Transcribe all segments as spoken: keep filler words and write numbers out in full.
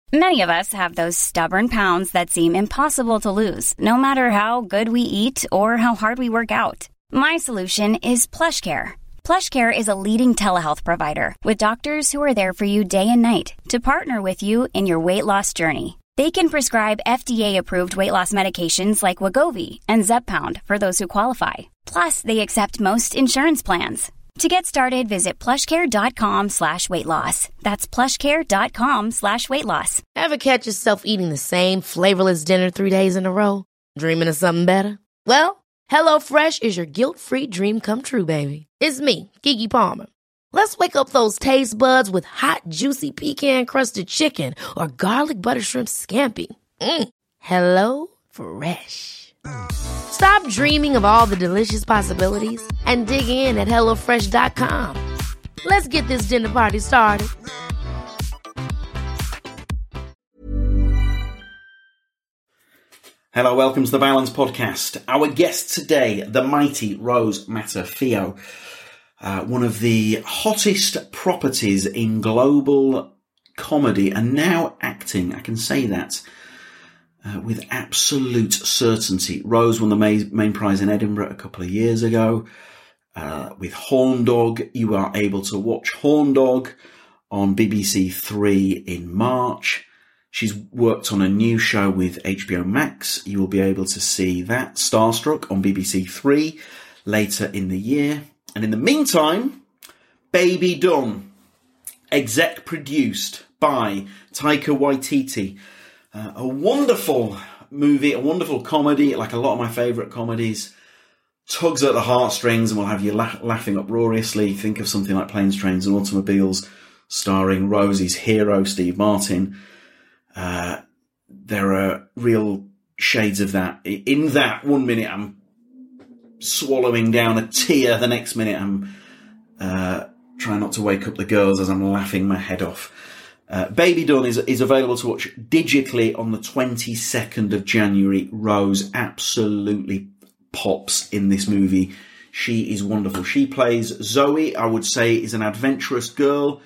Many of us have those stubborn pounds that seem impossible to lose, no matter how good we eat or how hard we work out. My solution is PlushCare. PlushCare is a leading telehealth provider with doctors who are there for you day and night to partner with you in your weight loss journey. They can prescribe F D A-approved weight loss medications like Wegovy and Zepbound for those who qualify. Plus, they accept most insurance plans. To get started, visit plushcare.com slash weight loss. That's plushcare.com slash weight loss. Ever catch yourself eating the same flavorless dinner three days in a row? Dreaming of something better? Well, HelloFresh is your guilt-free dream come true, baby. It's me, Keke Palmer. Let's wake up those taste buds with hot, juicy pecan-crusted chicken or garlic butter shrimp scampi. Mm. Hello Fresh. Stop dreaming of all the delicious possibilities and dig in at hello fresh dot com. Let's get this dinner party started. Hello, welcome to the Balance Podcast. Our guest today, the mighty Rose Matafeo, uh, one of the hottest properties in global comedy and now acting. I can say that uh, with absolute certainty. Rose won the main, main prize in Edinburgh a couple of years ago uh, with Horn Dog. You are able to watch Horn Dog on B B C Three in March. She's worked on a new show with H B O Max. You will be able to see that, Starstruck, on B B C Three later in the year. And in the meantime, Baby Done, exec produced by Taika Waititi. Uh, a wonderful movie, a wonderful comedy, like a lot of my favourite comedies. Tugs at the heartstrings and will have you la- laughing uproariously. Think of something like Planes, Trains and Automobiles, starring Rosie's hero, Steve Martin. Uh, there are real shades of that. In that one minute I'm swallowing down a tear, the next minute I'm uh, trying not to wake up the girls as I'm laughing my head off. Uh, Baby Done is, is available to watch digitally on the twenty-second of January. Rose absolutely pops in this movie. She is wonderful. She plays Zoe, I would say, is an adventurous girl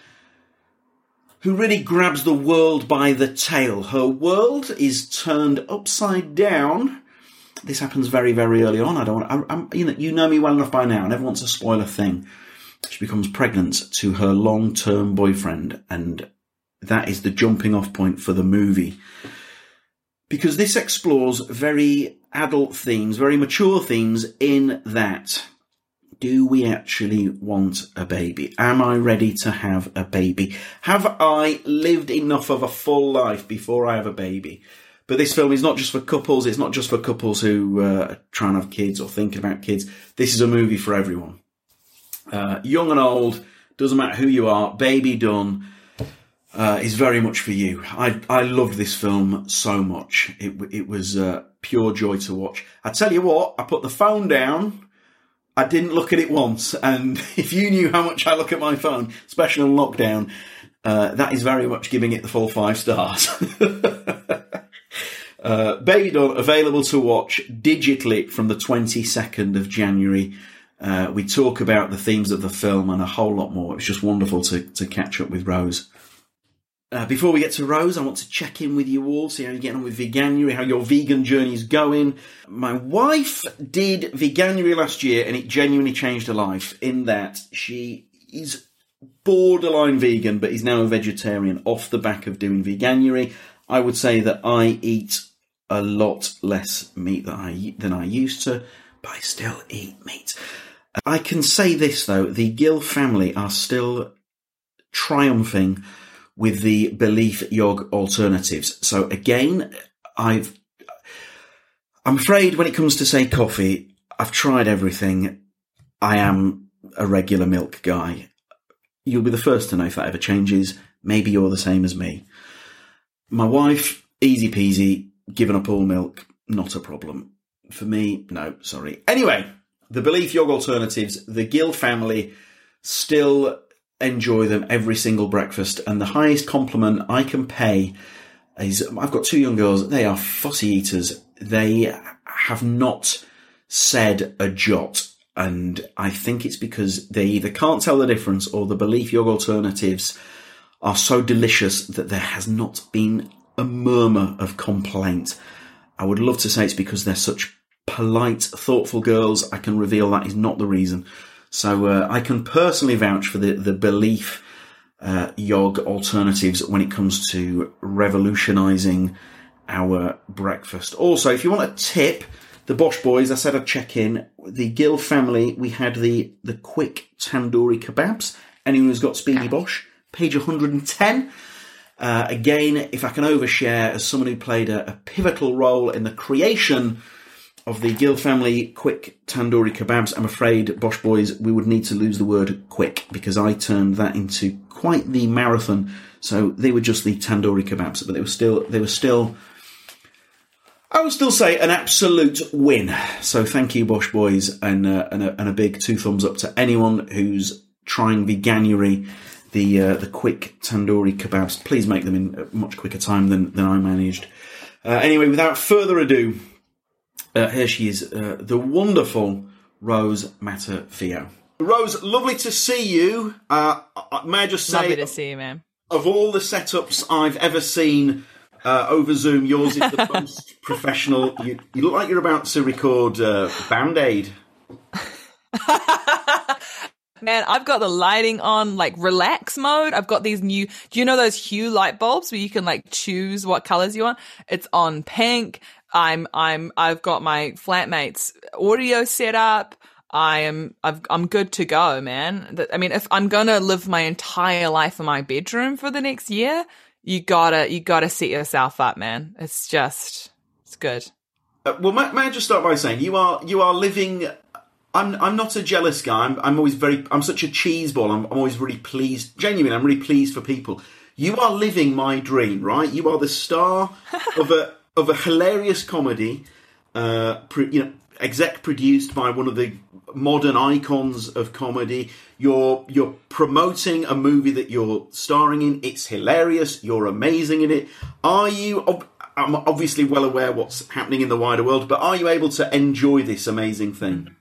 who really grabs the world by the tail. Her world is turned upside down. This happens very, very early on. I don't want. I, I'm, you know, you know me well enough by now. I never want to spoil a thing. She becomes pregnant to her long-term boyfriend, and that is the jumping-off point for the movie, because this explores very adult themes, very mature themes. In that, do we actually want a baby? Am I ready to have a baby? Have I lived enough of a full life before I have a baby? But this film is not just for couples. It's not just for couples who uh, are trying to have kids or thinking about kids. This is a movie for everyone. Uh, young and old, doesn't matter who you are. Baby Done uh, is very much for you. I I loved this film so much. It, it was uh, pure joy to watch. I tell you what, I put the phone down. I didn't look at it once, and if you knew how much I look at my phone, especially on lockdown, uh, that is very much giving it the full five stars. uh, Baby Done, available to watch digitally from the twenty-second of January. Uh, we talk about the themes of the film and a whole lot more. It's just wonderful to, to catch up with Rose. Uh, before we get to Rose, I want to check in with you all, see how you're getting on with Veganuary, how your vegan journey is going. My wife did Veganuary last year, and it genuinely changed her life in that she is borderline vegan, but is now a vegetarian off the back of doing Veganuary. I would say that I eat a lot less meat than I, than I used to, but I still eat meat. I can say this, though, the Gill family are still triumphing with the Belief Yog alternatives. So again, I've, I'm afraid when it comes to, say, coffee, I've tried everything. I am a regular milk guy. You'll be the first to know if that ever changes. Maybe you're the same as me. My wife, easy peasy, giving up all milk, not a problem. For me, no, sorry. Anyway, the Belief Yog alternatives, the Gill family still enjoy them every single breakfast, and the highest compliment I can pay is, I've got two young girls, they are fussy eaters. They have not said a jot, and I think it's because they either can't tell the difference or the Belief Yog alternatives are so delicious that there has not been a murmur of complaint. I would love to say it's because they're such polite, thoughtful girls. I can reveal that is not the reason. So uh, I can personally vouch for the, the belief uh, yog alternatives when it comes to revolutionising our breakfast. Also, if you want a tip, the Bosch Boys, I said I'd check in. The Gill family, we had the, the quick tandoori kebabs. Anyone who's got Speedy Bosch, page one hundred ten. Uh, again, if I can overshare, as someone who played a, a pivotal role in the creation of the Gill family quick tandoori kebabs, I'm afraid, Bosch Boys, we would need to lose the word quick, because I turned that into quite the marathon. So they were just the tandoori kebabs, but they were still, they were still, I would still say, an absolute win. So thank you, Bosch Boys, and, uh, and, a, and a big two thumbs up to anyone who's trying veganuary, the uh, the quick tandoori kebabs. Please make them in a much quicker time than, than I managed. Uh, anyway, without further ado, uh, here she is, uh, the wonderful Rose Matafeo. Rose, lovely to see you. Uh, may I just say, lovely to see you, man. Of all the setups I've ever seen uh, over Zoom, yours is the most professional. You, you look like you're about to record uh, Band-Aid. Man, I've got the lighting on, like, relax mode. I've got these new, do you know those Hue light bulbs where you can, like, choose what colors you want? It's on pink. I'm, I'm, I've got my flatmate's audio set up. I am, I've, I'm good to go, man. I mean, if I'm going to live my entire life in my bedroom for the next year, you gotta, you gotta set yourself up, man. It's just, it's good. Uh, well, may, may I just start by saying you are, you are living... I'm I'm not a jealous guy. I'm I'm always very I'm such a cheeseball. I'm, I'm always really pleased. Genuinely, I'm really pleased for people. You are living my dream, right? You are the star of a of a hilarious comedy, uh, pro, you know, exec produced by one of the modern icons of comedy. You're you're promoting a movie that you're starring in. It's hilarious. You're amazing in it. Are you? I'm obviously well aware what's happening in the wider world, but are you able to enjoy this amazing thing?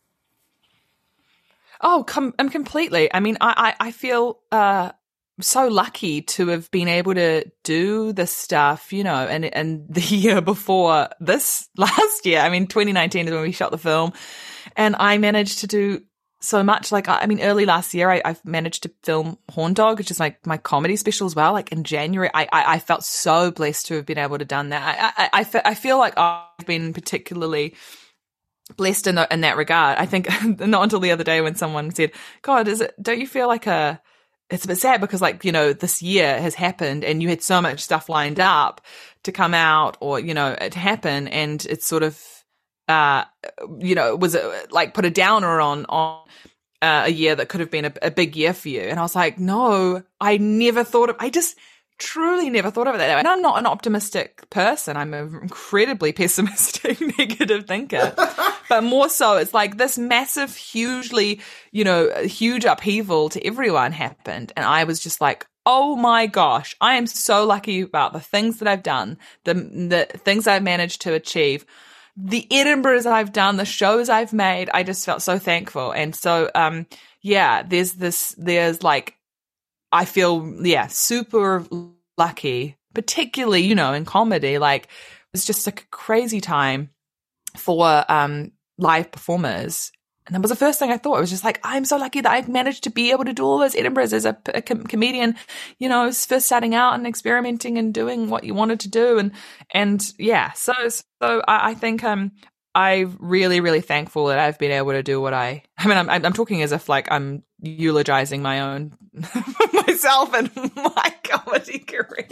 Oh, com- I'm completely. I mean, I, I, I feel uh, so lucky to have been able to do this stuff, you know, and, and the year before this last year, I mean, twenty nineteen is when we shot the film, and I managed to do so much. Like, I mean, early last year, I, I've managed to film Horn Dog, which is like my comedy special as well. Like in January, I, I, I felt so blessed to have been able to done that. I, I, I, fe- I feel like I've been particularly blessed in, the, in that regard. I think not until the other day when someone said, God, is it, don't you feel like a, it's a bit sad because, like, you know, this year has happened and you had so much stuff lined up to come out or, you know, to happen, and it's sort of, uh, you know, was it like put a downer on, on uh, a year that could have been a, a big year for you. And I was like, no, I never thought of, I just truly never thought of it that way. And I'm not an optimistic person. I'm an incredibly pessimistic, negative thinker. But more so, it's like this massive, hugely, you know, huge upheaval to everyone happened. And I was just like, oh my gosh, I am so lucky about the things that I've done, the the things I've managed to achieve, the Edinburghs I've done, the shows I've made. I just felt so thankful. And so, um, yeah, there's this, there's like, I feel, yeah, super lucky, particularly, you know, in comedy. Like, it's just a crazy time for um, live performers. And that was the first thing I thought. It was just like, I'm so lucky that I managed to be able to do all those Edinburghs as a, a com- comedian, you know, first starting out and experimenting and doing what you wanted to do. And, and yeah, so, so I, I think um, I'm really, really thankful that I've been able to do what I, I mean, I'm, I'm talking as if like I'm eulogizing my own, myself and my comedy career.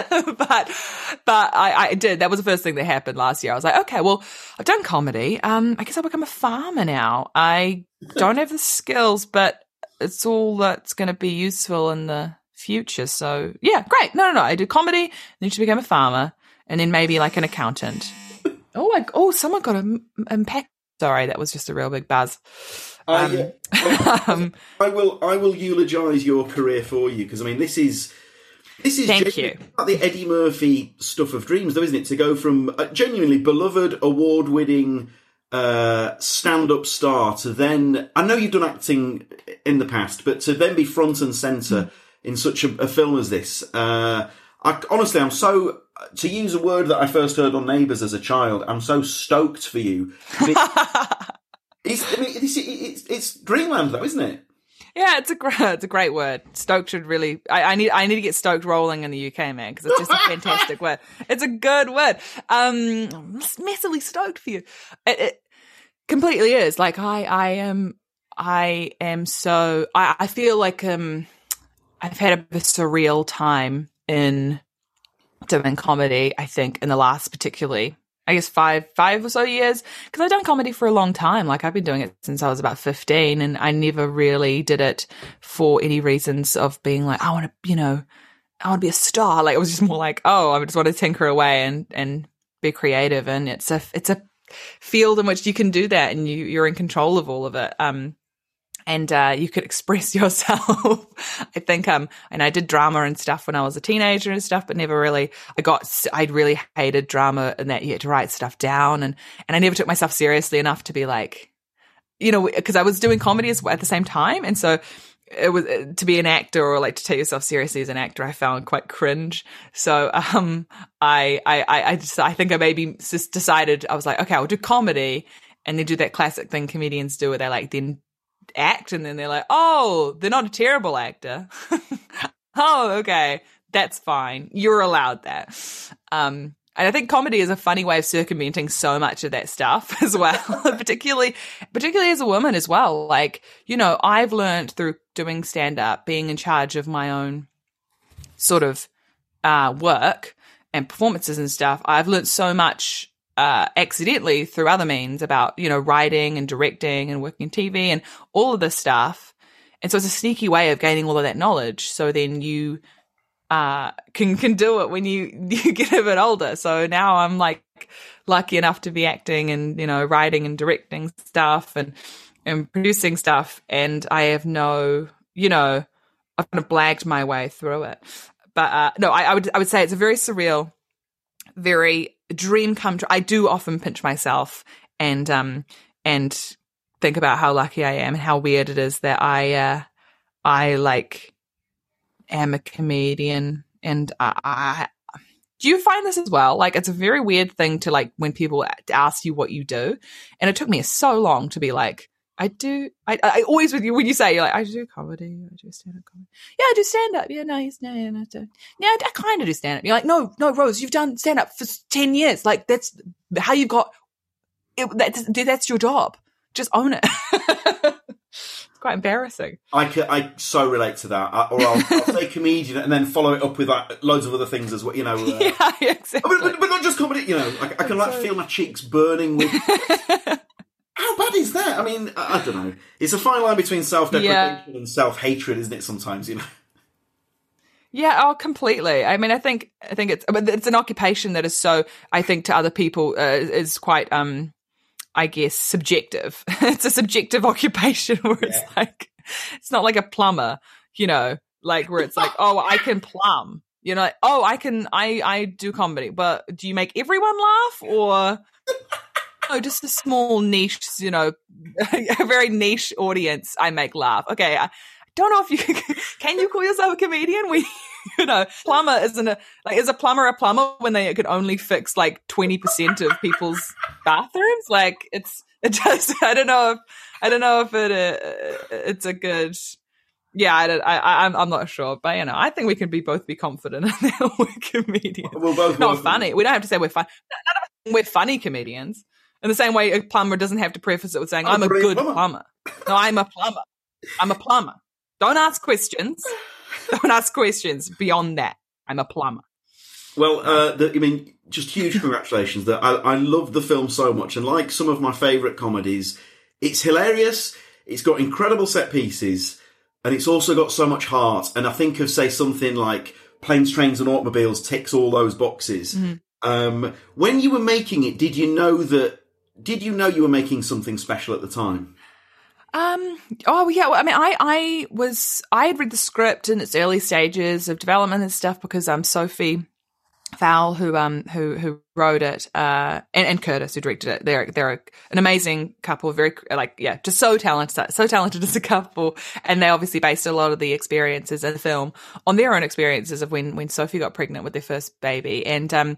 but, but I, I did. That was the first thing that happened last year. I was like, okay, well, I've done comedy. Um, I guess I'll become a farmer now. I don't have the skills, but it's all that's going to be useful in the future. So yeah, great. No, no, no. I did comedy, then to become a farmer, and then maybe like an accountant. Oh, I, oh, someone got a, a pack. Sorry, that was just a real big buzz. Um, uh, yeah. um, I will. I will eulogise your career for you, because I mean, this is this is thank you. Like the Eddie Murphy stuff of dreams, though, isn't it? To go from a genuinely beloved, award-winning uh, stand-up star to then, I know you've done acting in the past, but to then be front and centre mm. in such a, a film as this. Uh, I, honestly, I'm so, to use a word that I first heard on Neighbours as a child, I'm so stoked for you. It's, I mean, it's, it's, it's Dreamland, though, isn't it? Yeah, it's a great, it's a great word. Stoked should really. I, I need, I need to get stoked rolling in the U K, man, because it's just a fantastic word. It's a good word. Um, I'm massively stoked for you. It, it completely is. Like I, I am, I am so. I, I feel like um, I've had a surreal time in doing comedy. I think in the last, particularly. I guess five, five or so years, because I've done comedy for a long time. Like I've been doing it since I was about fifteen, and I never really did it for any reasons of being like, I want to, you know, I want to be a star. Like it was just more like, oh, I just want to tinker away and, and be creative. And it's a, it's a field in which you can do that, and you, you're in control of all of it. Um, and uh, you could express yourself. I think, um, and I did drama and stuff when I was a teenager and stuff, but never really, I got, I really hated drama and that you had to write stuff down, and, and I never took myself seriously enough to be like, you know, because I was doing comedy as, at the same time. And so it was, to be an actor or like to take yourself seriously as an actor, I found quite cringe. So, um, I, I, I just, I think I maybe just decided, I was like, okay, I'll do comedy, and then do that classic thing comedians do where they like then act, and then they're like, oh, they're not a terrible actor. Oh, okay, that's fine, you're allowed that. Um and I think comedy is a funny way of circumventing so much of that stuff as well. particularly particularly as a woman as well. Like, you know, I've learned through doing stand-up, being in charge of my own sort of uh work and performances and stuff, I've learned so much Uh, accidentally through other means about, you know, writing and directing and working in T V and all of this stuff. And so it's a sneaky way of gaining all of that knowledge. So then you uh, can can do it when you, you get a bit older. So now I'm like lucky enough to be acting and, you know, writing and directing stuff and, and producing stuff. And I have no, you know, I've kind of blagged my way through it. But uh, no, I, I would I would say it's a very surreal, very dream come true. I do often pinch myself and um and think about how lucky I am and how weird it is that I uh I like am a comedian. And I, I do you find this as well? Like it's a very weird thing to like when people ask you what you do, and it took me so long to be like, I do. I, I always with you when you say you're like, I do comedy, I do stand up comedy. Yeah, I do stand up. Yeah, no, yes, no, yeah, no, I do. Yeah, I, I kind of do stand up. You're like, no, no, Rose, you've done stand up for ten years. Like that's how you've got. It, that's that's your job. Just own it. It's quite embarrassing. I can, I so relate to that. I, or I'll, I'll say comedian and then follow it up with like, loads of other things as well. You know. Uh, yeah, exactly. But, but, but not just comedy. You know, I, I can like feel my cheeks burning with. How bad is that? I mean, I, I don't know. It's a fine line between self-deprecation yeah. and self-hatred, isn't it? Sometimes, you know. Yeah, oh, completely. I mean, I think I think it's but it's an occupation that is so. I think to other people uh, is quite, um, I guess, subjective. It's a subjective occupation where yeah. it's like it's not like a plumber, you know, like where it's like, oh, I can plumb, you know, like, oh, I can, I I do comedy, but do you make everyone laugh or? Oh, just a small niche, you know, a very niche audience I make laugh. Okay, I don't know if you can, can you call yourself a comedian? We, you know, plumber isn't a, like, is a plumber a plumber when they could only fix like twenty percent of people's bathrooms? Like it's, it just, I don't know if, I don't know if it, uh, it's a good, yeah, I, don't, I, I, I'm, I'm not sure, but you know, I think we can be both be confident in that we're comedians. We're both not funny. We don't have to say we're fun. None of us, we're funny comedians. In the same way, a plumber doesn't have to preface it with saying, I'm, I'm a good plumber. plumber. No, I'm a plumber. I'm a plumber. Don't ask questions. Don't ask questions beyond that. I'm a plumber. Well, uh, the, I mean, just huge congratulations. That I, I love the film so much. And like some of my favourite comedies, it's hilarious. It's got incredible set pieces. And it's also got so much heart. And I think of, say, something like Planes, Trains and Automobiles ticks all those boxes. Mm-hmm. Um, when you were making it, did you know that Did you know you were making something special at the time? Um. Oh, yeah. Well, I mean, I, I was, I had read the script in its early stages of development and stuff because um, Sophie Val, who um who who wrote it, uh, and, and Curtis, who directed it. They're they're an amazing couple, very like yeah, just so talented, so talented as a couple. And they obviously based a lot of the experiences in the film on their own experiences of when when Sophie got pregnant with their first baby. And um,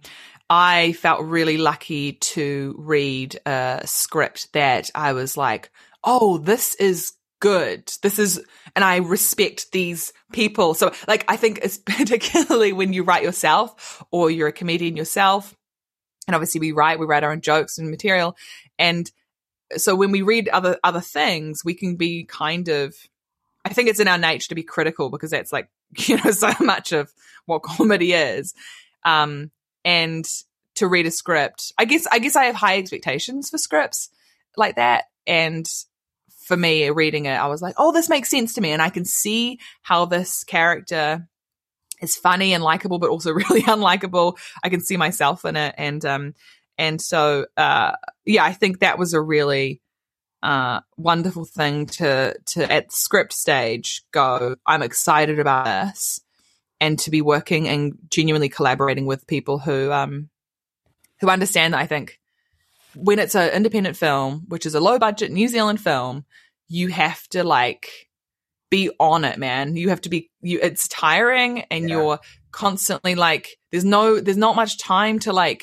I felt really lucky to read a script that I was like, oh, this is good. This is, and I respect these people. So like, I think it's particularly when you write yourself or you're a comedian yourself, and obviously we write, we write our own jokes and material. And so when we read other, other things, we can be kind of, I think it's in our nature to be critical because that's like, you know, so much of what comedy is. Um, and to read a script, I guess, I guess I have high expectations for scripts like that. And for me, reading it, I was like, oh, this makes sense to me. And I can see how this character is funny and likable, but also really unlikable. I can see myself in it. And, um, and so, uh, yeah, I think that was a really, uh, wonderful thing to, to at the script stage go, I'm excited about this, and to be working and genuinely collaborating with people who, um, who understand that. I think when it's an independent film, which is a low budget New Zealand film, you have to like be on it, man. You have to be, you, it's tiring, and yeah. You're constantly like, there's no, there's not much time to like,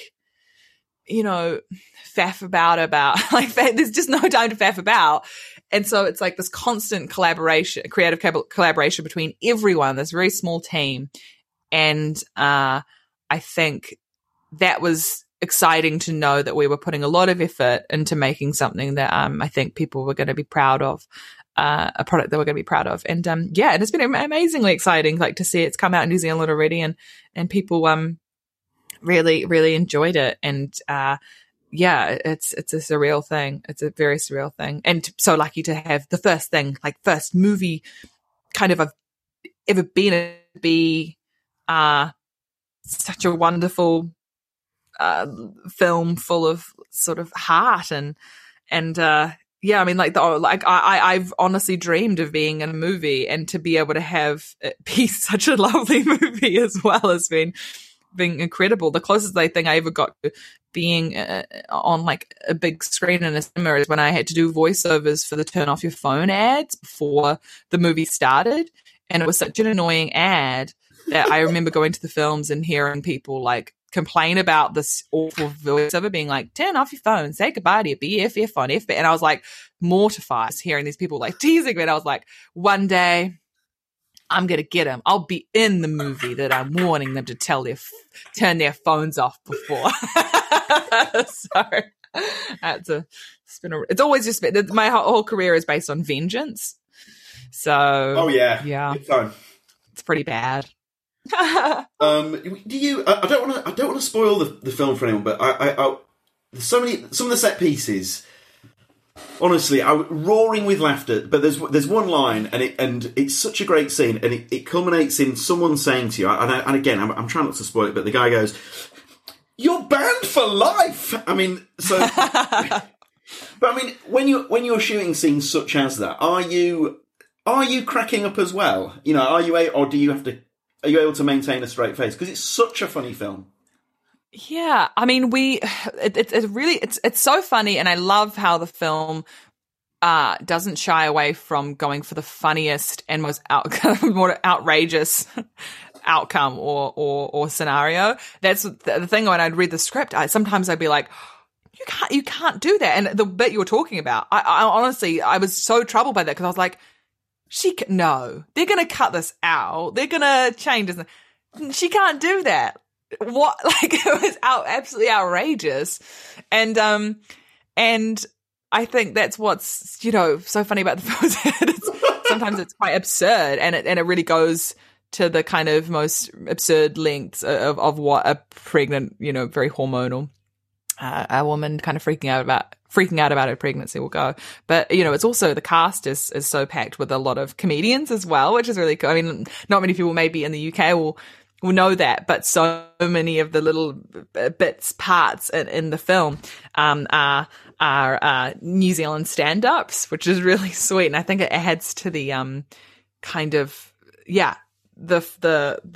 you know, faff about, about like, there's just no time to faff about. And so it's like this constant collaboration, creative collaboration between everyone, this very small team. And, uh, I think that was exciting to know that we were putting a lot of effort into making something that um, I think people were going to be proud of, uh, a product that we're going to be proud of. And um, yeah, and it's been amazingly exciting, like to see it's come out in New Zealand already, and and people um really really enjoyed it. And uh, yeah, it's it's a surreal thing. It's a very surreal thing, and so lucky to have the first thing, like first movie, kind of I've ever been be uh such a wonderful Uh, film full of sort of heart and and uh yeah I mean like the like I I've honestly dreamed of being in a movie, and to be able to have it be such a lovely movie as well has been been incredible. The closest I think I ever got to being uh, on like a big screen in a cinema is when I had to do voiceovers for the turn off your phone ads before the movie started, and it was such an annoying ad that I remember going to the films and hearing people like complain about this awful voiceover being like, turn off your phone, say goodbye to your B F F on F B. And I was like mortified hearing these people like teasing me. And I was like, one day I'm going to get them. I'll be in the movie that I'm warning them to tell their, f- turn their phones off before. So that's a, it's been a, it's always just been, my whole career is based on vengeance. So, oh yeah. Yeah. Good time. It's pretty bad. um, do you? I, I don't want to. I don't want to spoil the, the film for anyone, but I, I, I, there's so many. Some of the set pieces. Honestly, I was roaring with laughter. But there's there's one line, and it and it's such a great scene, and it, it culminates in someone saying to you, and, I, and again, I'm, I'm trying not to spoil it, but the guy goes, "You're banned for life." I mean, so. But I mean, when you when you're shooting scenes such as that, are you are you cracking up as well? You know, are you a, or do you have to? Are you able to maintain a straight face? Because it's such a funny film. Yeah, I mean, we it, it, it really it's it's so funny, and I love how the film uh, doesn't shy away from going for the funniest and most out, more outrageous outcome or or or scenario. That's the, the thing. When I'd read the script, I sometimes I'd be like, you can't you can't do that. And the bit you were talking about, I, I honestly I was so troubled by that, because I was like, She can, no, they're going to cut this out. They're going to change this. She can't do that. What? Like, it was out, absolutely outrageous. And, um, and I think that's what's, you know, so funny about the film. It's, sometimes it's quite absurd, and it, and it really goes to the kind of most absurd lengths of, of what a pregnant, you know, very hormonal, uh, a woman kind of freaking out about, freaking out about her pregnancy will go. But, you know, it's also, the cast is, is so packed with a lot of comedians as well, which is really cool. I mean, not many people maybe in the U K will, will know that, but so many of the little bits, parts in, in the film, um, are, are, uh, New Zealand stand-ups, which is really sweet. And I think it adds to the, um, kind of, yeah, the, the, the,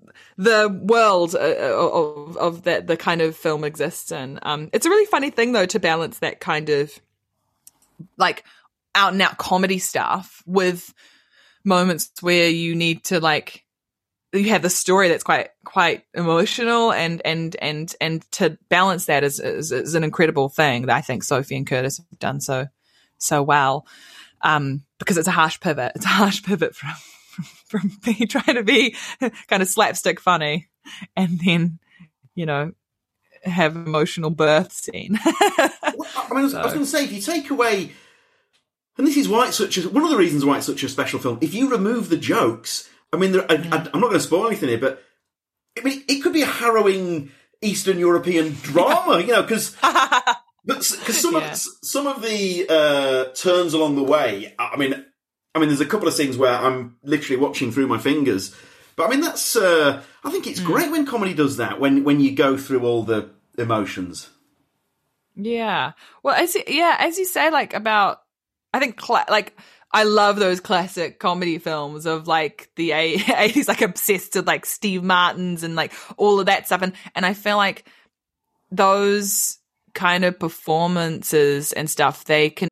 the world uh, of of that the kind of film exists in. Um, it's a really funny thing though to balance that kind of like out and out comedy stuff with moments where you need to like you have the story that's quite quite emotional, and and and and to balance that is, is is an incredible thing that I think Sophie and Curtis have done so so well. Um, because it's a harsh pivot. It's a harsh pivot from from me trying to be kind of slapstick funny, and then you know have emotional birth scene. Well, I mean, I was, so. I was going to say, if you take away, and this is why it's such a, one of the reasons why it's such a special film. If you remove the jokes. I mean, there, I, I, I'm not going to spoil anything here, but I mean, it could be a harrowing Eastern European drama, you know, because because some yeah. of some of the uh, turns along the way. I mean, I mean, there's a couple of scenes where I'm literally watching through my fingers, but I mean, that's uh, I think it's mm. great when comedy does that, when when you go through all the emotions. Yeah, well, as you, yeah, as you say, like about, I think cla- like. I love those classic comedy films of like the eighties, like obsessed with like Steve Martin's and like all of that stuff. And, and I feel like those kind of performances and stuff, they can.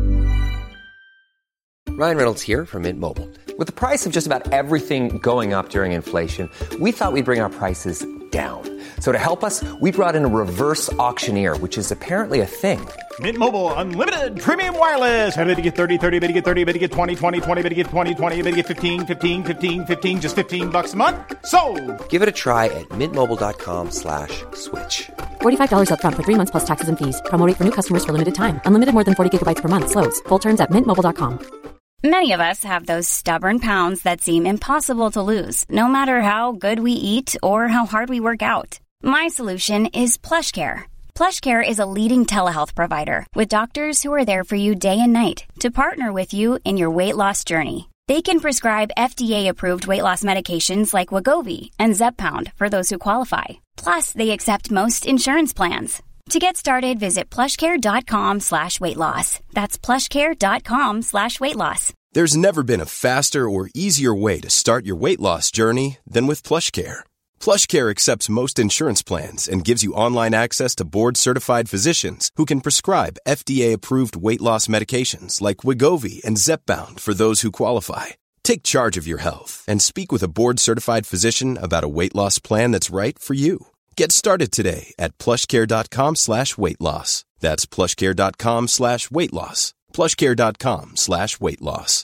Ryan Reynolds here from Mint Mobile. With the price of just about everything going up during inflation, we thought we'd bring our prices down. So to help us, we brought in a reverse auctioneer, which is apparently a thing. Mint Mobile Unlimited Premium Wireless. How to get thirty, thirty, bit to get thirty, bit to get twenty, twenty, twenty, bit to get twenty, twenty, bit to get fifteen, fifteen, fifteen, fifteen, just fifteen bucks a month? Sold! Give it a try at mintmobile.com slash switch. forty-five dollars up front for three months plus taxes and fees. Promo rate for new customers for limited time. Unlimited more than forty gigabytes per month. Slows full terms at mint mobile dot com. Many of us have those stubborn pounds that seem impossible to lose, no matter how good we eat or how hard we work out. My solution is PlushCare. PlushCare is a leading telehealth provider with doctors who are there for you day and night to partner with you in your weight loss journey. They can prescribe F D A-approved weight loss medications like Wegovy and Zepbound for those who qualify. Plus, they accept most insurance plans. To get started, visit plushcare.com slash weight loss. That's plushcare.com slash weight loss. There's never been a faster or easier way to start your weight loss journey than with PlushCare. PlushCare accepts most insurance plans and gives you online access to board-certified physicians who can prescribe F D A-approved weight loss medications like Wegovy and Zepbound for those who qualify. Take charge of your health and speak with a board-certified physician about a weight loss plan that's right for you. Get started today at plushcare.com slash weight loss. That's plushcare.com slash weight loss. plushcare.com slash weight loss.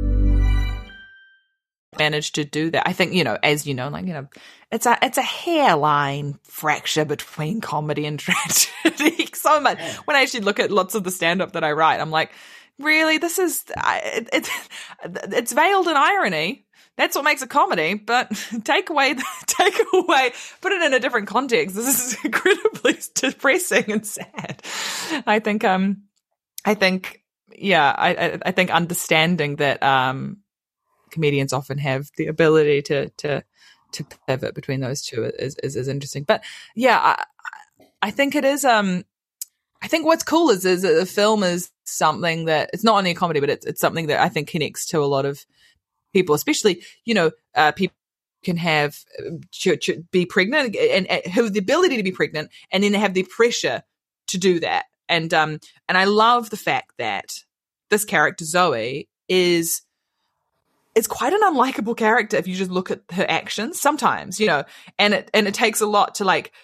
Managed to do that. I think, you know, as you know, like, you know, it's a it's a hairline fracture between comedy and tragedy. So much. When I actually look at lots of the stand-up that I write, I'm like, really, this is it, it's it's veiled in irony. That's what makes a comedy, but take away, take away, put it in a different context. This is incredibly depressing and sad. I think, um, I think, yeah, I, I think understanding that, um, comedians often have the ability to, to, to pivot between those two is, is, is interesting. But yeah, I, I think it is, um, I think what's cool is, is that the film is something that, it's not only a comedy, but it's, it's something that I think connects to a lot of people, especially, you know, uh, people can have, ch- ch- be pregnant and, and have the ability to be pregnant and then have the pressure to do that. And, um, and I love the fact that this character, Zoe, is, is quite an unlikable character if you just look at her actions sometimes, you know, and it, and it takes a lot to like,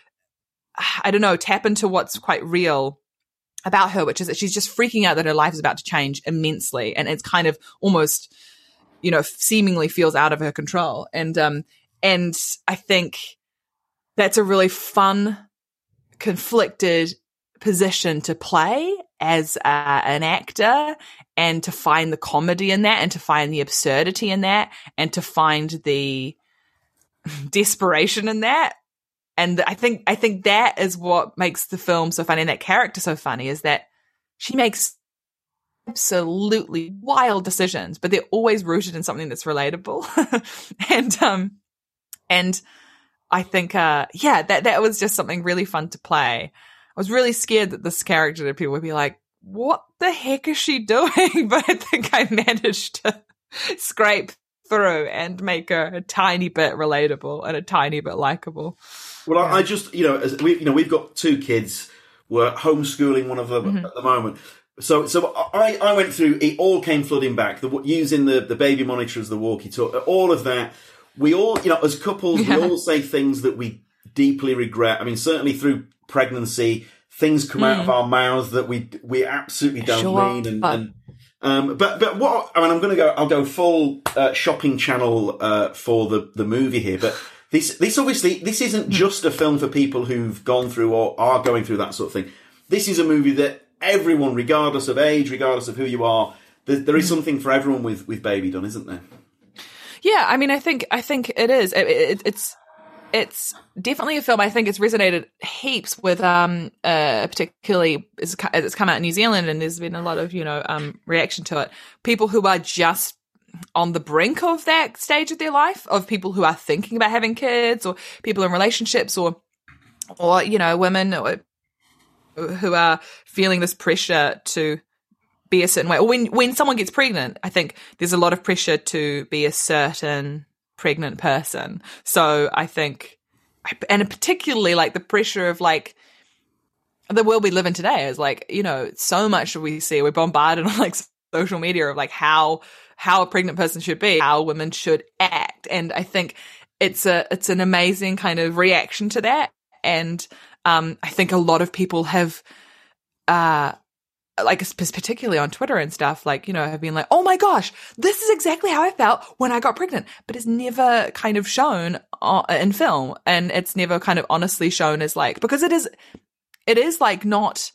I don't know, tap into what's quite real about her, which is that she's just freaking out that her life is about to change immensely. And it's kind of almost, you know, seemingly feels out of her control. And, um, and I think that's a really fun, conflicted position to play as uh, an actor, and to find the comedy in that, and to find the absurdity in that, and to find the desperation in that. And I think, I think that is what makes the film so funny, and that character so funny, is that she makes absolutely wild decisions, but they're always rooted in something that's relatable. and, um, and I think, uh, yeah, that, that was just something really fun to play. I was really scared that this character, that people would be like, what the heck is she doing? But I think I managed to scrape through and make her a tiny bit relatable and a tiny bit likable. Well, I, I just, you know, as we, you know, we've got two kids. We're homeschooling one of them mm-hmm. at the moment. So, so I, I went through. It all came flooding back. The using the, the baby monitor as the walkie-talkie, all of that. We all, you know, as couples, yeah. we all say things that we deeply regret. I mean, certainly through pregnancy, things come mm. out of our mouths that we we absolutely don't sure. mean. And, and um, but but what I mean, I'm going to go. I'll go full uh, shopping channel uh, for the the movie here, but. This, this obviously, this isn't just a film for people who've gone through or are going through that sort of thing. This is a movie that everyone, regardless of age, regardless of who you are, there, there is something for everyone with, with Baby done, isn't there? Yeah, I mean, I think, I think it is. It, it, it's, it's definitely a film. I think it's resonated heaps with, um, uh, particularly as it's come out in New Zealand, and there's been a lot of, you know, um, reaction to it. People who are just on the brink of that stage of their life, of people who are thinking about having kids, or people in relationships, or, or you know, women who are feeling this pressure to be a certain way. Or when when someone gets pregnant, I think there's a lot of pressure to be a certain pregnant person. So I think, and particularly like the pressure of like the world we live in today is like, you know, so much we see, we're bombarded on like social media of like how how a pregnant person should be, how women should act. And I think it's a it's an amazing kind of reaction to that. And um, I think a lot of people have, uh, like particularly on Twitter and stuff, like, you know, have been like, oh my gosh, this is exactly how I felt when I got pregnant. But it's never kind of shown uh, in film. And it's never kind of honestly shown as like, because it is, it is like not,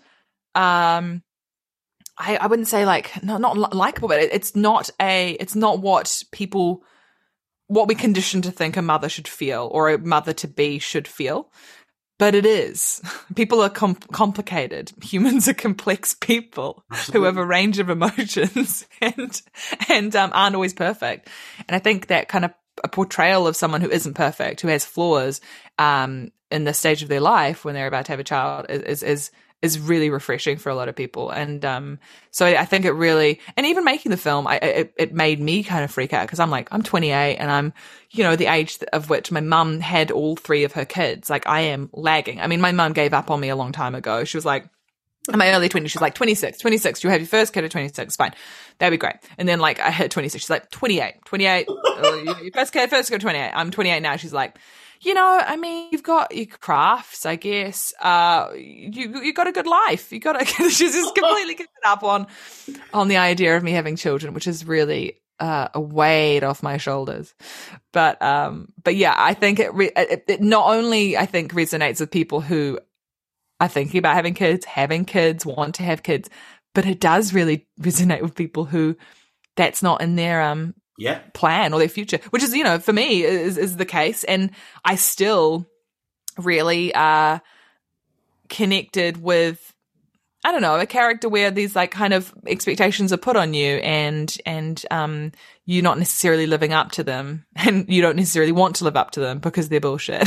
um, I, I wouldn't say like not not likable, but it, it's not a it's not what people what we condition to think a mother should feel or a mother to be should feel. But it is. People are com- complicated. Humans are complex people Absolutely. Who have a range of emotions and and um, aren't always perfect. And I think that kind of a portrayal of someone who isn't perfect, who has flaws, um, in the stage of their life when they're about to have a child, is is. is is really refreshing for a lot of people. And um, so I think it really, and even making the film, I, it, it made me kind of freak out because I'm like, I'm twenty-eight and I'm, you know, the age of which my mum had all three of her kids. Like I am lagging. I mean, my mum gave up on me a long time ago. She was like, in my early twenties, she's like, twenty-six, twenty-six, you have your first kid at twenty-six, fine. That'd be great. And then like I hit twenty-six, she's like, twenty-eight, twenty-eight, your first kid, first kid, twenty-eight. I'm twenty-eight now. She's like, you know, I mean, you've got your crafts, I guess. Uh, you you got a good life. You got to. She's just completely given up on on the idea of me having children, which is really uh, a weight off my shoulders. But um, but yeah, I think it, re- it it not only I think resonates with people who are thinking about having kids, having kids, want to have kids, but it does really resonate with people who that's not in their um. Yeah. plan or their future, which is, you know, for me is, is the case. And I still really uh, connected with, I don't know, a character where these like kind of expectations are put on you and, and um, you're not necessarily living up to them and you don't necessarily want to live up to them because they're bullshit.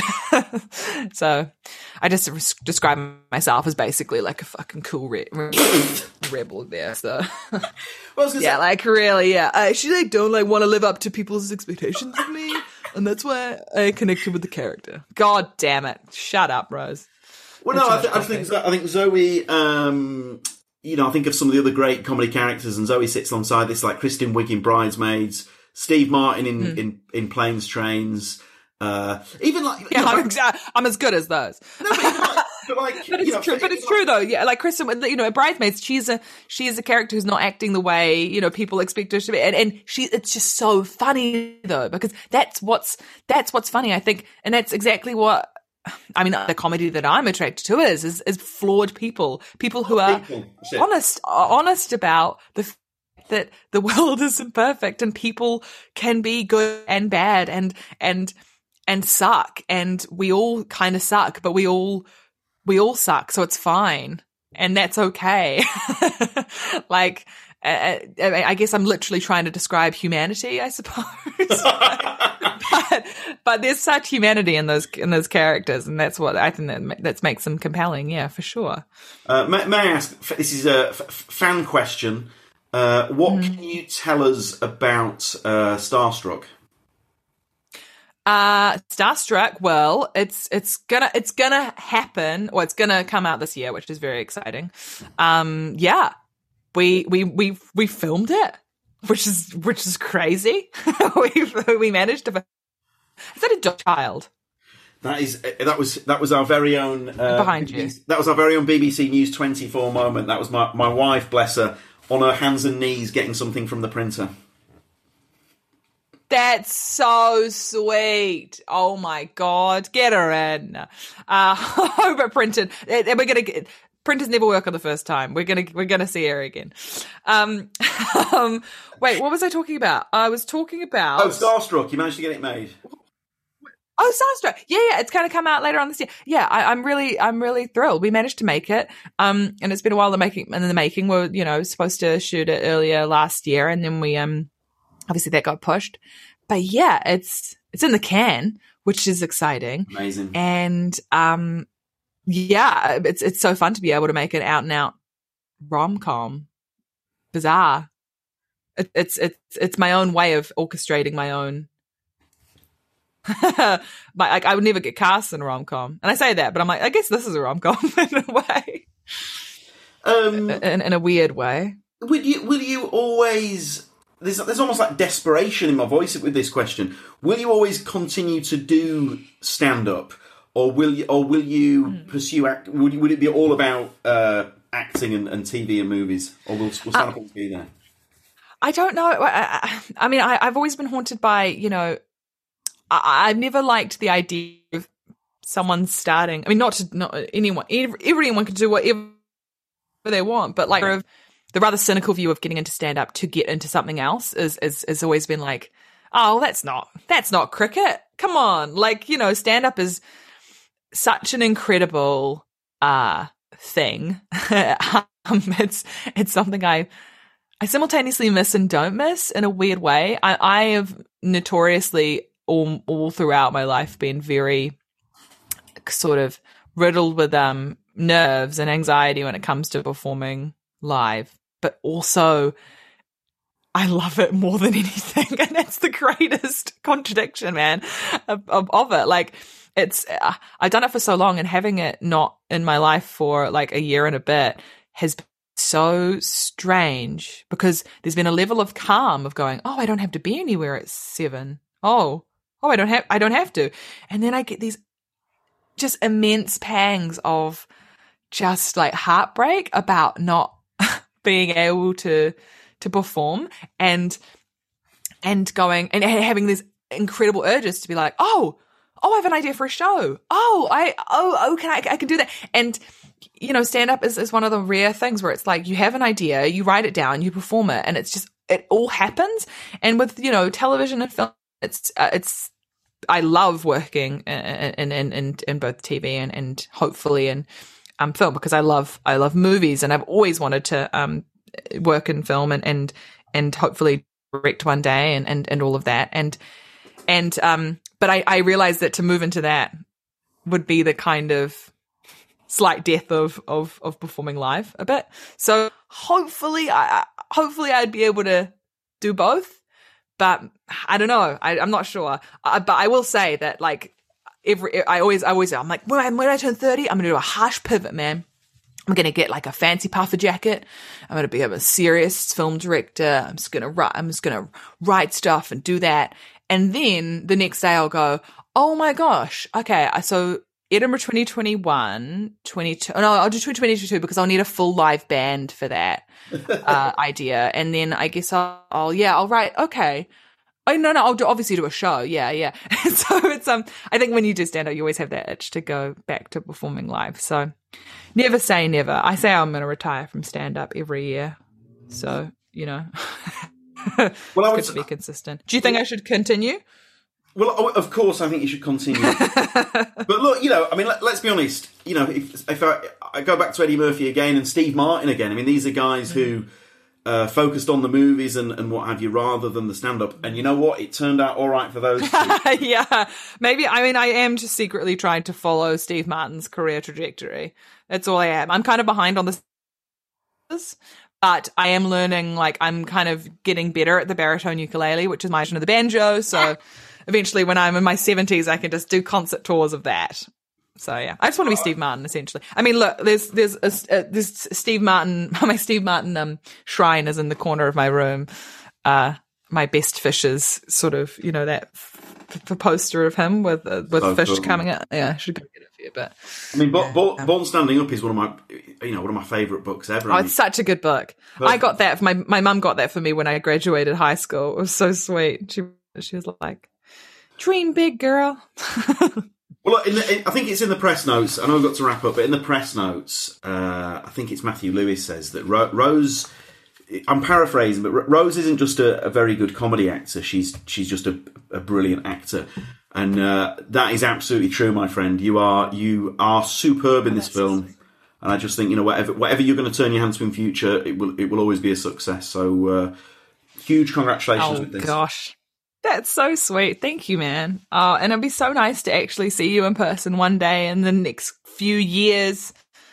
So I just re- describe myself as basically like a fucking cool re- re- rebel there. So well, yeah, say- like really, yeah. I actually like, don't like want to live up to people's expectations of me. And that's why I connected with the character. God damn it. Shut up, Rose. Well, no, I, th- I think I think Zoe. Um, you know, I think of some of the other great comedy characters, and Zoe sits alongside this, like Kristen Wiig in Bridesmaids, Steve Martin in mm. in, in Planes, Trains, uh, even like yeah, know, I'm, like, I'm as good as those. No, but, like, but, like, but it's know, true. But it's like, true though. Yeah, like Kristen, you know, in Bridesmaids, she's a she is a character who's not acting the way you know people expect her to be, and and she it's just so funny though because that's what's that's what's funny I think, and that's exactly what. I mean, the comedy that I'm attracted to is, is, is flawed people, people who are people. honest, honest about the fact that the world isn't perfect and people can be good and bad and, and, and suck. And we all kind of suck, but we all, we all suck. So it's fine. And that's okay. Like, uh, I guess I'm literally trying to describe humanity, I suppose. but, but there's such humanity in those in those characters, and that's what I think that, that makes them compelling. Yeah, for sure. Uh, may, may I ask? This is a f- fan question. Uh, what mm. can you tell us about uh, Starstruck? Uh, Starstruck. Well, it's it's gonna it's gonna happen, or it's gonna come out this year, which is very exciting. Um, yeah, we we we we filmed it, which is which is crazy. we we managed to. Is that a child? That is that was that was our very own uh, behind you. That was our very own B B C News twenty-four moment. That was my my wife, bless her, on her hands and knees getting something from the printer. That's so sweet. Oh my God. Get her in. Uh, hope it printed. We're going to get, printers never work on the first time. We're going to, we're going to see her again. Um, um, wait, what was I talking about? I was talking about. Oh, Starstruck. You managed to get it made. Oh, Starstruck. Yeah, yeah. It's going to come out later on this year. Yeah, I, I'm really, I'm really thrilled. We managed to make it. Um, and it's been a while in the making, in the making. We're, you know, supposed to shoot it earlier last year, and then we, um, obviously that got pushed, but yeah, it's it's in the can, which is exciting. Amazing. And um, yeah, it's it's so fun to be able to make an out and out rom com. Bizarre. It, it's it's it's my own way of orchestrating my own. my, like, I would never get cast in a rom com, and I say that, but I'm like, I guess this is a rom com in a way, um, in, in a weird way. Will you will you always? There's, there's almost like desperation in my voice with this question. Will you always continue to do stand-up, or will you, or will you mm. pursue act? Would, would it be all about uh, acting and, and T V and movies, or will, will stand-up always be there? I don't know. I, I mean, I, I've always been haunted by, you know, I, I've never liked the idea of someone starting. I mean, not to not anyone. Everyone can do whatever they want, but like. Right. The rather cynical view of getting into stand-up to get into something else is, is, is always been like, oh, that's not, that's not cricket. Come on. Like, you know, stand-up is such an incredible, uh, thing. um, it's, it's something I, I simultaneously miss and don't miss in a weird way. I, I have notoriously all, all throughout my life been very sort of riddled with, um, nerves and anxiety when it comes to performing live, but also I love it more than anything, and that's the greatest contradiction, man, of, of, of it. Like, it's uh, I've done it for so long, and having it not in my life for like a year and a bit has been so strange, because there's been a level of calm of going, oh, I don't have to be anywhere at seven. Oh, oh, I don't have, I don't have to, and then I get these just immense pangs of just like heartbreak about not being able to to perform, and and going and having these incredible urges to be like, oh, oh, I have an idea for a show. Oh, I oh oh can I I can do that. And you know, stand up is, is one of the rare things where it's like you have an idea, you write it down, you perform it, and it's just it all happens. And with, you know, television and film, it's uh, it's I love working in in in, in both T V and, and hopefully in um film, because I love I love movies, and I've always wanted to um work in film and and, and hopefully direct one day, and, and, and all of that. And and um but I, I realized that to move into that would be the kind of slight death of of of performing live a bit. So hopefully I hopefully I'd be able to do both. But I don't know. I, I'm not sure. Uh, but I will say that, like, every I always, I always, I'm like, when, when I turn thirty, I'm gonna do a harsh pivot, man. I'm gonna get like a fancy puffer jacket. I'm gonna be a serious film director. I'm just gonna write. I'm just gonna write stuff and do that. And then the next day, I'll go, oh my gosh, okay. So Edinburgh twenty twenty-one, twenty-two. No, I'll do twenty twenty-two because I'll need a full live band for that uh, idea. And then I guess I'll, I'll, yeah, I'll write, okay. Oh, no, no, I'll do, obviously do a show. Yeah, yeah. So it's, um, I think when you do stand up, you always have that itch to go back to performing live. So never say never. I say I'm going to retire from stand up every year. So, you know, well, it's I was, good to be consistent. Do you think I should continue? Well, of course, I think you should continue. But look, you know, I mean, let, let's be honest. You know, if, if I, I go back to Eddie Murphy again and Steve Martin again, I mean, these are guys who uh, focused on the movies and, and what have you rather than the stand-up. And you know what? It turned out all right for those two. Yeah. Maybe, I mean, I am just secretly trying to follow Steve Martin's career trajectory. That's all I am. I'm kind of behind on this, but I am learning, like, I'm kind of getting better at the baritone ukulele, which is my version of the banjo. So... eventually when I'm in my seventies, I can just do concert tours of that. So yeah, I just want to be Steve Martin, essentially. I mean, look, there's there's a, uh, there's Steve Martin. My Steve Martin um shrine is in the corner of my room. Uh, my best fishes, sort of, you know, that f- f- poster of him with uh, with oh, fish cool. coming out. Yeah, I should go get it for you. But I mean, Bo- yeah, Bo- um, Born Standing Up is one of my, you know, one of my favourite books ever. Oh, I mean, it's such a good book. Perfect. I got that. For my my mum got that for me when I graduated high school. It was so sweet. She she was like, "Dream big, girl." Well, look, in the, in, I think it's in the press notes. I know we've got to wrap up, but in the press notes, uh, I think it's Matthew Lewis says that Ro- Rose. I'm paraphrasing, but Rose isn't just a, a very good comedy actor. She's she's just a, a brilliant actor, and uh, that is absolutely true, my friend. You are you are superb in this film, and I just think, you know, whatever whatever you're going to turn your hand to in future, it will it will always be a success. So, uh, huge congratulations Oh with this. gosh. That's so sweet. Thank you, man. Oh, and it'd be so nice to actually see you in person one day in the next few years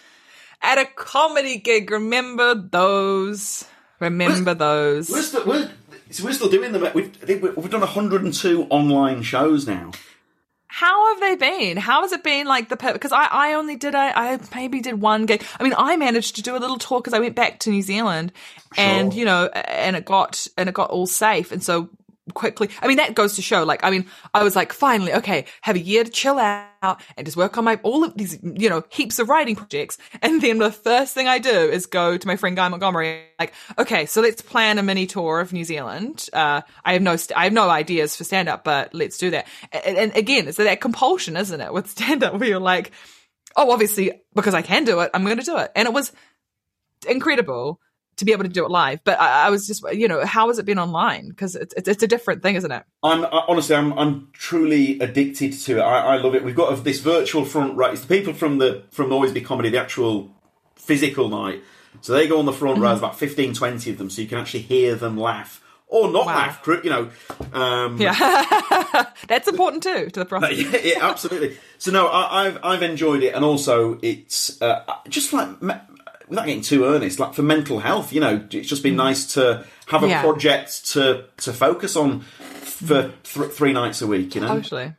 at a comedy gig. Remember those? Remember we're, those? We're still, we're, so we're still doing them. We've, I think we've done one hundred two online shows now. How have they been? How has it been like the, because I, I only did, I, I maybe did one gig. I mean, I managed to do a little tour because I went back to New Zealand Sure. and, you know, and it got, and it got all safe. And so quickly, I mean, that goes to show, like, I mean, I was like, finally, okay, have a year to chill out and just work on my, all of these, you know, heaps of writing projects. And then the first thing I do is go to my friend Guy Montgomery, like, okay, so let's plan a mini tour of New Zealand. Uh, I have no, st- I have no ideas for stand up, but let's do that. And, and again, it's that compulsion, isn't it? With stand up where you're like, oh, obviously, because I can do it, I'm going to do it. And it was incredible to be able to do it live. But I, I was just, you know, how has it been online? Because it's, it's it's a different thing, isn't it? I'm I, honestly, I'm I'm truly addicted to it. I, I love it. We've got this virtual front row. It's the people from the from Always Be Comedy, the actual physical night. So they go on the front row. There's about fifteen, twenty of them, so you can actually hear them laugh or not Wow. laugh. You know, um, Yeah, that's important too to the process. yeah, yeah, absolutely. So no, I, I've I've enjoyed it, and also it's uh, just like. Without getting too earnest, like for mental health, you know, it's just been nice to have a Yeah. project to to focus on for th- three nights a week, you know. Totally.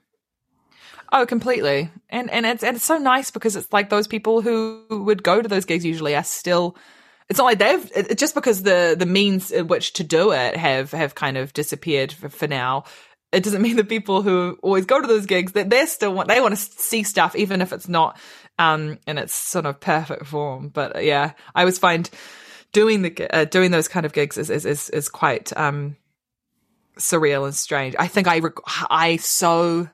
Oh, completely. And and it's and it's so nice because it's like those people who would go to those gigs usually are still. It's not like they've it, just because the the means in which to do it have have kind of disappeared for, for now. It doesn't mean the people who always go to those gigs that they're still want they want to see stuff even if it's not um in its sort of perfect form. But uh, yeah, I always find doing the uh, doing those kind of gigs is is is, is quite um surreal and strange. I think I rec- I so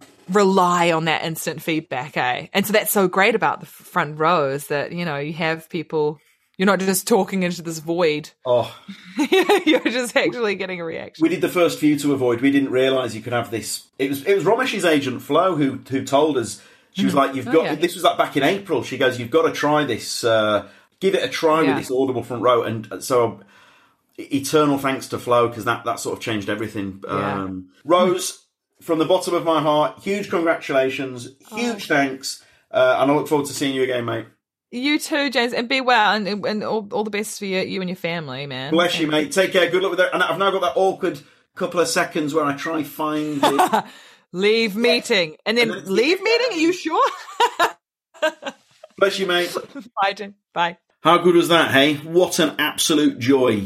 rely on that instant feedback, eh? And so that's so great about the front row is that, you know, you have people. You're not just talking into this void. Oh, You're just actually getting a reaction. we did the first few to avoid. We didn't realise you could have this. It was it was Romesh's agent Flo who who told us. She was like, "You've Oh, got." yeah. This was like back in April. She goes, "You've got to try this. Uh, give it a try Yeah. with this Audible front row." And so, eternal thanks to Flo because that that sort of changed everything. Yeah. Um, Rose, from the bottom of my heart, huge congratulations, huge Oh. thanks, uh, and I look forward to seeing you again, mate. You too, James, and be well, and, and all, all the best for you, you and your family, man. Bless you, mate. Take care. Good luck with that. And I've now got that awkward couple of seconds where I try find it. Leave meeting, and then And then- leave meeting. Are you sure? Bless you, mate. Bye, James. Bye. How good was that, hey? What an absolute joy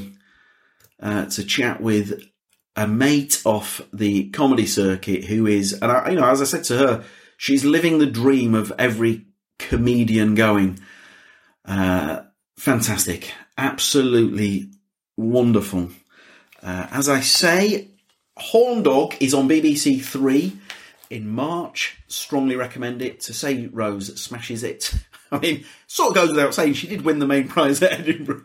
uh, to chat with a mate off the comedy circuit who is, and I, you know, as I said to her, she's living the dream of every comedian going. Uh, fantastic. Absolutely wonderful. Uh, as I say, Horn Dog is on B B C Three in March. Strongly recommend it. To say Rose smashes it, I mean, sort of goes without saying, she did win the main prize at Edinburgh.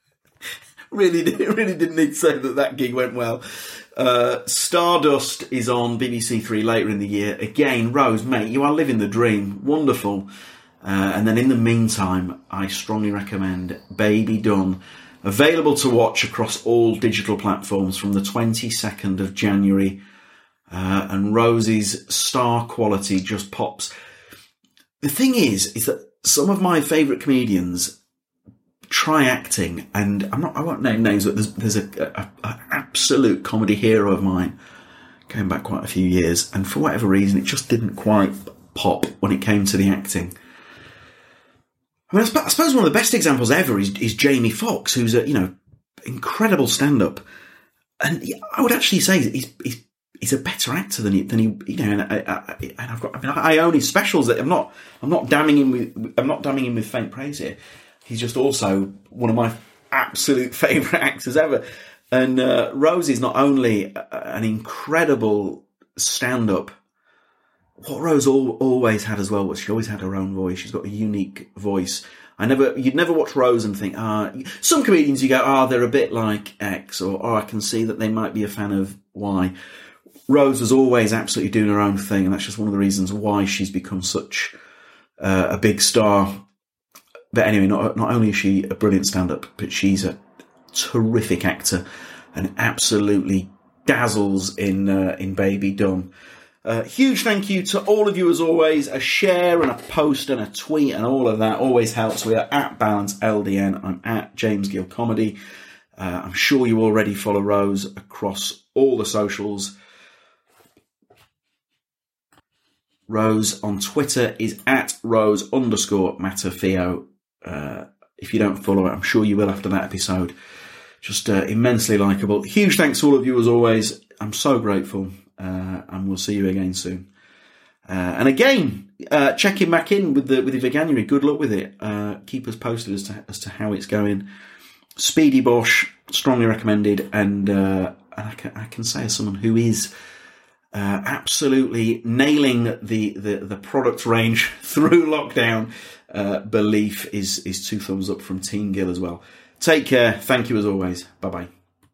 really, did, really didn't need to say that that gig went well. Uh, Stardust is on B B C Three later in the year. Again, Rose, mate, you are living the dream. Wonderful. Uh, and then in the meantime, I strongly recommend Baby Done. Available to watch across all digital platforms from the twenty-second of January. Uh, and Rose's star quality just pops. The thing is, is that some of my favourite comedians try acting, and I'm not, I won't name names, but there's, there's a, a, a absolute comedy hero of mine, a going back quite a few years, and for whatever reason, it just didn't quite pop when it came to the acting. I mean, I suppose one of the best examples ever is, is Jamie Foxx, who's a, you know, incredible stand-up. And I would actually say he's, he's, he's a better actor than he, than he, you know, and, I, I, and I've got, I mean, I own his specials. I'm not, I'm not damning him with, I'm not damning him with faint praise here. He's just also one of my absolute favourite actors ever. And uh, Rose is not only an incredible stand-up. What Rose all, always had as well was she always had her own voice. She's got a unique voice. I never, you'd never watch Rose and think, ah, some comedians you go, ah, oh, they're a bit like X, or oh, I can see that they might be a fan of Y. Rose was always absolutely doing her own thing, and that's just one of the reasons why she's become such uh, a big star. But anyway, not not only is she a brilliant stand-up, but she's a terrific actor and absolutely dazzles in uh, in Baby Dumb. Uh, huge thank you to all of you as always. A share and a post and a tweet and all of that always helps. We are at Balance L D N. I'm at James Gill Comedy. Uh, I'm sure you already follow Rose across all the socials. Rose on Twitter is at Rose underscore Matafio. Uh, if you don't follow it, I'm sure you will after that episode. Just uh, immensely likeable. Huge thanks to all of you as always. I'm so grateful. Uh, and we'll see you again soon. Uh, and again, uh, checking back in with the with the Veganuary. Good luck with it. Uh, keep us posted as to as to how it's going. Speedy Bosch, strongly recommended. And, uh, and I, can, I can say as someone who is uh, absolutely nailing the, the the product range through lockdown, uh, Belief is is two thumbs up from Team Gill as well. Take care. Thank you as always. Bye bye.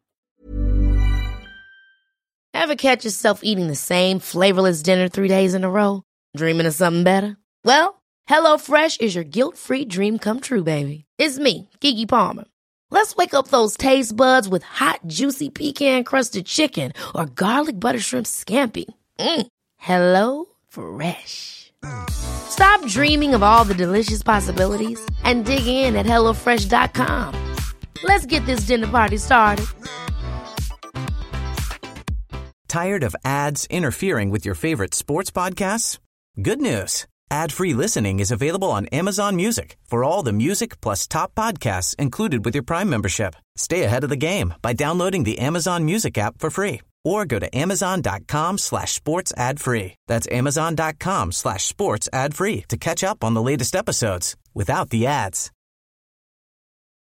Ever catch yourself eating the same flavorless dinner three days in a row? Dreaming of something better? Well, HelloFresh is your guilt-free dream come true, baby. It's me, Keke Palmer. Let's wake up those taste buds with hot, juicy pecan-crusted chicken or garlic butter shrimp scampi. Mm. Hello Fresh. Stop dreaming of all the delicious possibilities and dig in at hello fresh dot com. Let's get this dinner party started. Tired of ads interfering with your favorite sports podcasts? Good news. Ad-free listening is available on Amazon Music for all the music plus top podcasts included with your Prime membership. Stay ahead of the game by downloading the Amazon Music app for free or go to amazon.com slash sports ad free. That's amazon.com slash sports ad free to catch up on the latest episodes without the ads.